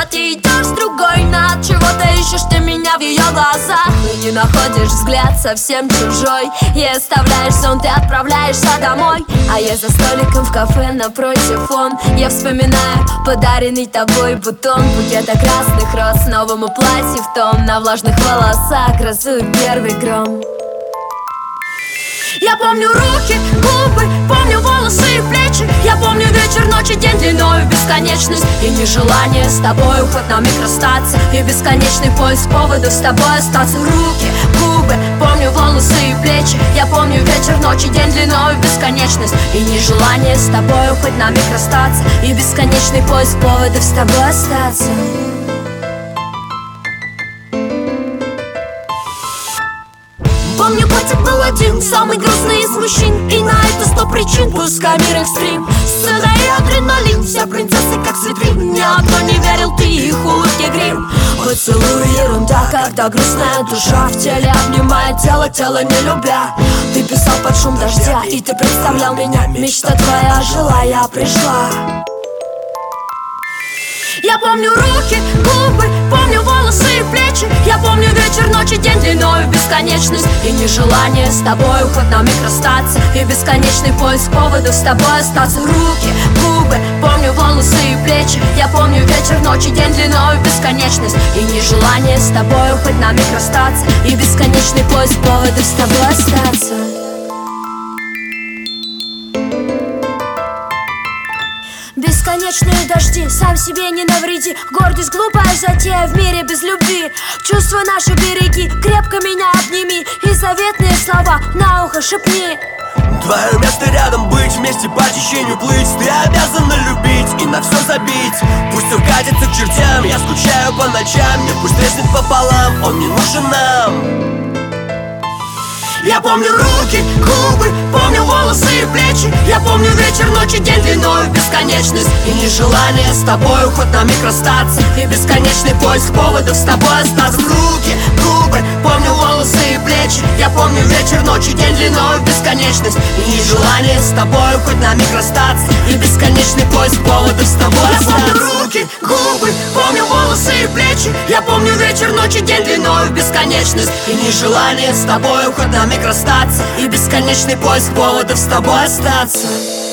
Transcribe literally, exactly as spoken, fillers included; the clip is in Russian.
ты идешь с другой, на чего-то ищешь ты меня в ее глазах. И не находишь взгляд совсем чужой, и оставляешь сон, ты отправляешься домой. А я за столиком в кафе напротив он. Я вспоминаю подаренный тобой бутон, букета красных роз, новому платье в тон. На влажных волосах грозует первый гром. Я помню руки, губы, помню волосы и плечи. Я помню вечер, ночь и день длиною в бесконечность. И нежелание с тобой хоть на миг расстаться, и бесконечный поиск поводов с тобой остаться. Руки, губы, помню волосы и плечи. Я помню вечер, ночь и день длиною в бесконечность. И нежелание с тобой хоть на миг расстаться, и бесконечный поиск поводов с тобой остаться. Помню, котик был один, самый грустный из мужчин. И на это сто причин, пускай мир экстрим. Сцена и адреналин, все принцессы как с витрин. Ни одно не верил, ты их улыбки грим. Поцелуй ерунда, когда грустная душа в теле обнимает тело, тело не любя. Ты писал под шум дождя, и ты представлял меня. Мечта твоя жила, я пришла. Я помню руки, губы, помню волосы и плечи. Я помню вечер, ночь и день длиною в бесконечность. И нежелание с тобой хоть на миг расстаться, и бесконечный поиск поводов с тобой остаться. Руки, губы, помню волосы и плечи. Я помню вечер, ночь и день длиною в бесконечность. И нежелание с тобой хоть на миг расстаться, и бесконечный поиск поводов с тобой остаться. Бесконечные дожди, сам себе не навреди. Гордость глупая затея в мире без любви. Чувства наши береги, крепко меня обними. И заветные слова на ухо шепни. Твое место рядом быть, вместе по течению плыть. Ты обязана любить и на все забить. Пусть все катится к чертям, я скучаю по ночам. Мир пусть треснет пополам, он не нужен нам. Я помню руки, губы, помню волосы и плечи. Я помню вечер, ночь и день длиною в бесконечность. И нежелание с тобой хоть на миг расстаться, и бесконечный поиск поводов с тобой остаться. Руки, губы, помню волосы и плечи. Я помню вечер, ночь и день длиною в бесконечность. И нежелание с тобой хоть на миг расстаться, и бесконечный поиск поводов с тобой остаться. Я помню руки, губы, помню волосы и плечи. Я помню вечер, ночь и день длиною в бесконечность. И нежелание с тобой хоть на миг расстаться, и бесконечный поиск поводов с тобой остаться.